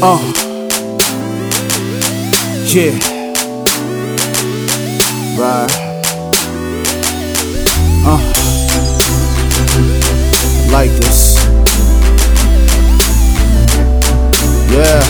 Yeah. Right. Like this. Yeah.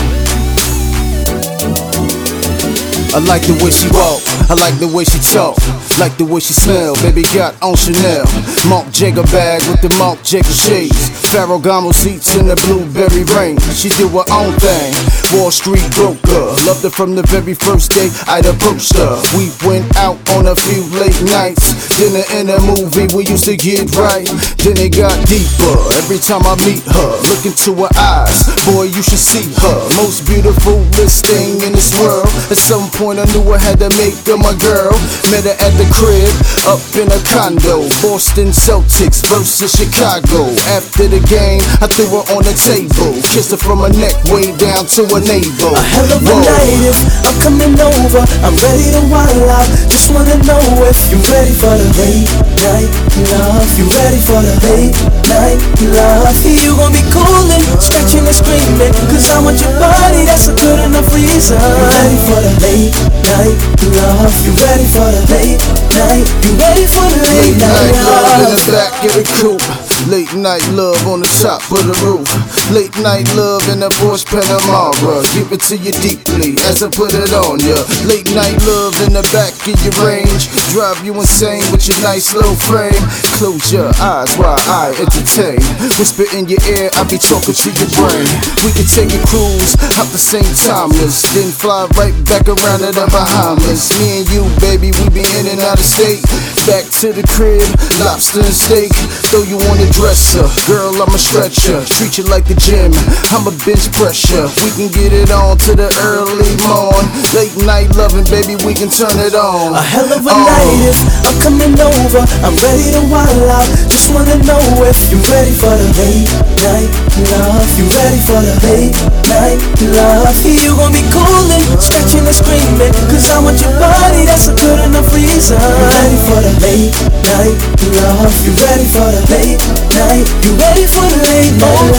I like the way she walk, I like the way she talk, like the way she smell. Baby got on Chanel, Marc Jacobs bag with the Marc Jacobs shades, Ferragamo seats in the blueberry rain. She do her own thing, Wall Street broker. Loved her from the very first day I'd approached her. We went out on a few late nights, dinner and a movie, we used to get right. Then it got deeper, every time I meet her, look into her eyes, boy you should see her. Most beautiful thing in this world. At some point I knew I had to make her my girl. Met her at the crib, up in a condo. Boston Celtics versus Chicago. After the game, I threw her on the table, kissed her from her neck way down to her navel. A hell of a night if I'm coming over. I'm ready to wild out. Just wanna know if you ready for the late night love. You ready for the late night love? You gon' be coolin', scratching and screaming, cause I want your body, that's a good enough reason. You ready for the late night love? You ready for the late night? You ready for the late night love? In the back of the coupe, late night love on the top of the roof, late night love in the Porsche Panamera. Give it to you deeply as I put it on ya. Late night love in the back of your range, drive you insane with your nice little frame. Close your eyes while I entertain, whisper in your ear, I be talking to your brain. We can take a cruise out the St. Thomas, then fly right back around to the Bahamas. Me and you, baby, we be in and out of state. Back to the crib, lobster and steak. Throw you on the dresser, girl, I'm a stretcher. Treat you like the gym, I'm a bench pressure. We can get it on to the early morn. Late night loving, baby, we can turn it on. A hell of a night if I'm coming over. I'm ready to wild out. Just wanna know if you ready for the late night love. You ready for the late night love? You gon' be coolin', scratching and screaming, cause I want your body, that's a good enough reason. You ready for the late night love? You ready for the late night? You ready for the late night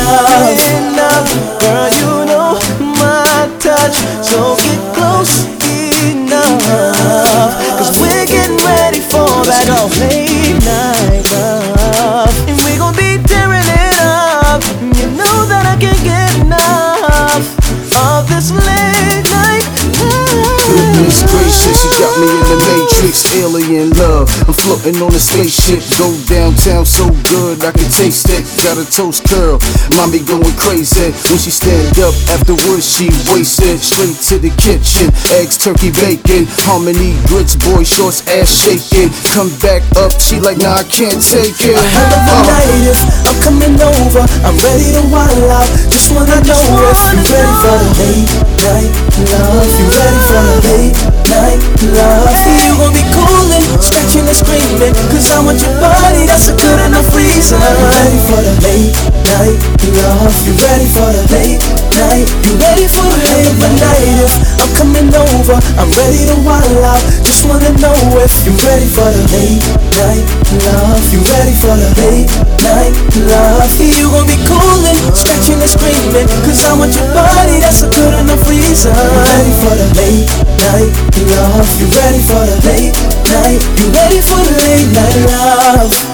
love? Girl, you know my touch, so get close enough, cause we're getting ready for that late night love. And we gon' be tearing it up. You know that I can't get enough of this late night love. Goodness gracious, you got me in the matrix, alien love. I'm floating on a spaceship, go downtown so good I can taste it. Got a toast curl, mommy going crazy. When she stand up, afterwards she wasted. Straight to the kitchen, eggs, turkey, bacon, harmony, grits, boy shorts, ass shaking. Come back up, she like, nah, I can't take it. A hell of a night if I'm coming over. I'm ready to wild out. Just wanna know if you ready for the late night love. You ready for the late night love? You gon' be coolin', scratching and screaming, cause I want your body, that's a good enough reason. You ready for the late night love? You ready for the late night? You ready for the late night if I'm coming over. I'm ready to wild out. Just wanna know if you ready for the late night love. You ready for the late night love? You gon' be coolin', scratching and screaming, cause I want your body, that's a good enough reason. You ready for the late night love? You ready for the late night? You ready for the late night love?